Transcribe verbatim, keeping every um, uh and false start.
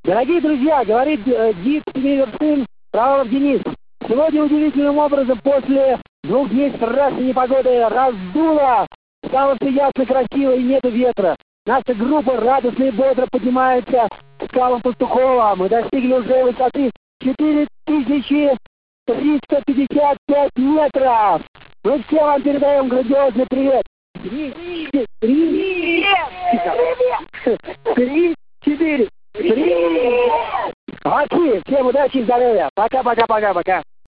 Дорогие друзья, говорит э, гид Северсын Фролов Денис. Сегодня удивительным образом после двух дней страшной непогоды раздуло, стало все ясно, красиво и нету ветра. Наша группа радостно и бодро поднимается к скалам Пастухова. Мы достигли уже высоты четыре тысячи триста пятьдесят пять метров. Мы все вам передаем грандиозный привет. Три, три, три, три, четыре, три. Молодцы, всем удачи и здоровья. Пока-пока-пока-пока.